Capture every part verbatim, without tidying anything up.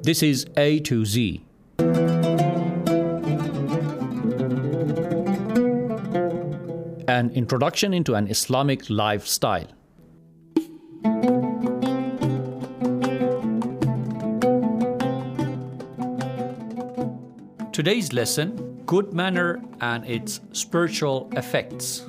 This is A to Z. An introduction into an Islamic lifestyle. Today's lesson, good manner and its spiritual effects.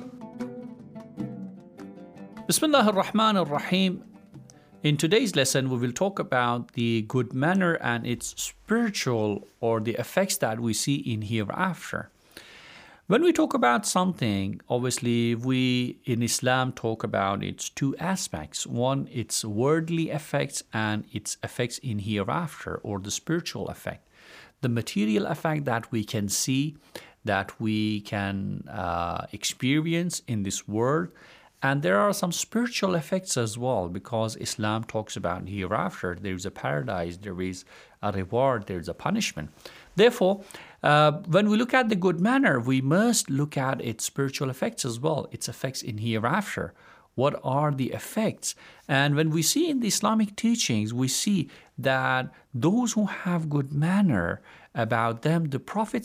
Bismillah ar-Rahman ar-Rahim. In today's lesson, we will talk about the good manner and its spiritual or the effects that we see in hereafter. When we talk about something, obviously we in Islam talk about its two aspects. One, its worldly effects and its effects in hereafter, or the spiritual effect. The material effect that we can see, that we can uh, experience in this world. And there are some spiritual effects as well, because Islam talks about hereafter. There is a paradise, there is a reward, there is a punishment. Therefore, uh, when we look at the good manner, we must look at its spiritual effects as well, its effects in hereafter. What are the effects? And when we see in the Islamic teachings, we see that those who have good manner about them, the Prophet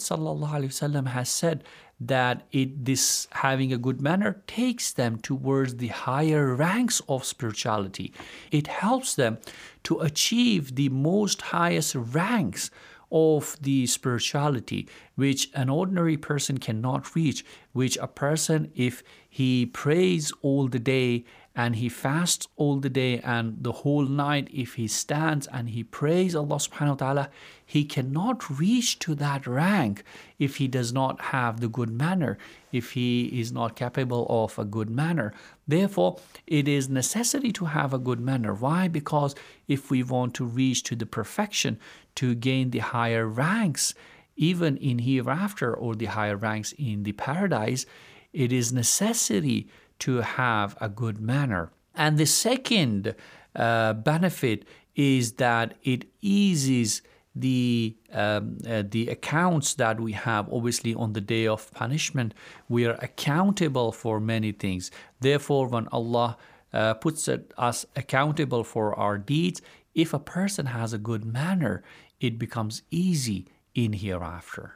ﷺ has said that it, this having a good manner takes them towards the higher ranks of spirituality. It helps them to achieve the most highest ranks of the spirituality, which an ordinary person cannot reach, which a person, if he prays all the day and he fasts all the day and the whole night, if he stands and he prays Allah subhanahu wa ta'ala, he cannot reach to that rank if he does not have the good manner, if he is not capable of a good manner. Therefore, it is necessary to have a good manner. Why? Because if we want to reach to the perfection, to gain the higher ranks, even in hereafter, or the higher ranks in the paradise, it is necessary to have a good manner. And the second uh, benefit is that it eases the um, uh, the accounts that we have. Obviously, on the day of punishment, we are accountable for many things. Therefore, when Allah uh, puts it, us accountable for our deeds, if a person has a good manner, it becomes easy in hereafter.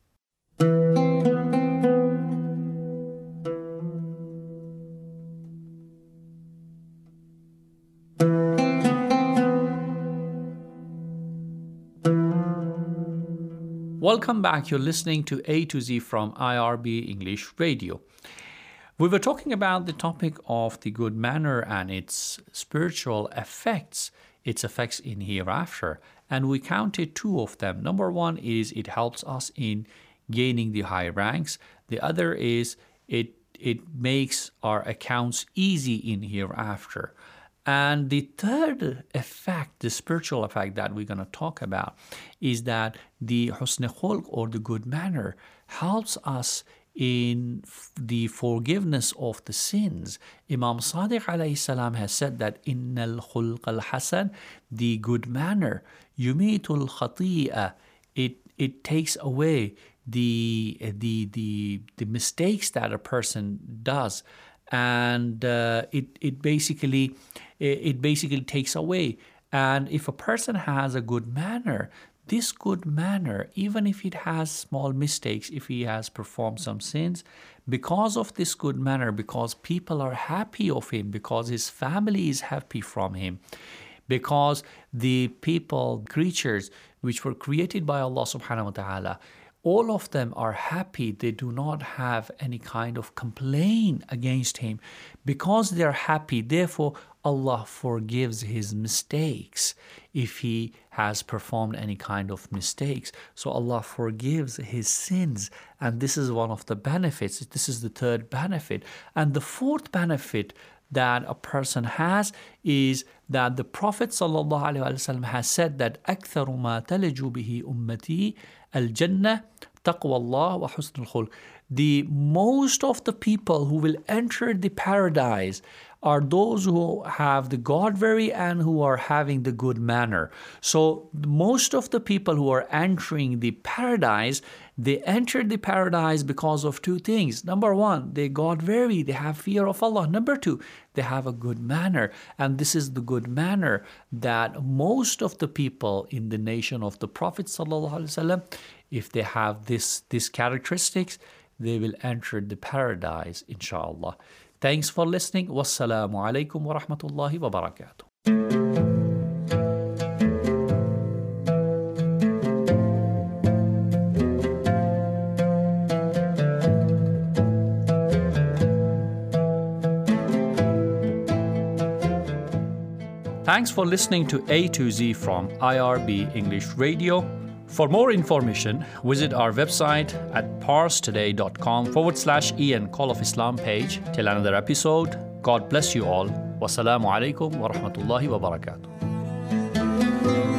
Welcome back. You're listening to A to Z from I R B English Radio. We were talking about the topic of the good manner and its spiritual effects, its effects in hereafter, and we counted two of them. Number one is it helps us in gaining the high ranks. The other is it it makes our accounts easy in hereafter. And the third effect, the spiritual effect that we're going to talk about, is that the husn khulq, or the good manner, helps us in the forgiveness of the sins. Imam Sadiq alayhi salam has said that innal khulq al-hasan, the good manner, yumitul khati'a, it it takes away the the the the mistakes that a person does, and uh, it it basically it basically takes away. And if a person has a good manner, this good manner, even if it has small mistakes, if he has performed some sins, because of this good manner, because people are happy of him, because his family is happy from him, because the people, creatures which were created by Allah subhanahu wa ta'ala, all of them are happy. They do not have any kind of complaint against him. Because they are happy, therefore Allah forgives his mistakes if he has performed any kind of mistakes. So Allah forgives his sins, and this is one of the benefits. This is the third benefit. And the fourth benefit that a person has is that the Prophet ﷺ has said that أكثر ما تلج به أمتي الجنة تقوى الله وحسن الخلق. the most of the people who will enter the paradise are those who have the God-fear and who are having the good manner. So most of the people who are entering the paradise, they enter the paradise because of two things. Number one, they God-fear, they have fear of Allah. Number two, they have a good manner. And this is the good manner that most of the people in the nation of the Prophet ﷺ, if they have this, these characteristics, they will enter the paradise, inshallah. Thanks for listening. Wassalamu alaikum wa rahmatullahi wa barakatuh. Thanks for listening to A to Z from I R B English Radio. For more information, visit our website at parstoday.com forward slash Ian Call of Islam page. Till another episode, God bless you all. Wassalamu alaikum wa rahmatullahi wa barakatuh.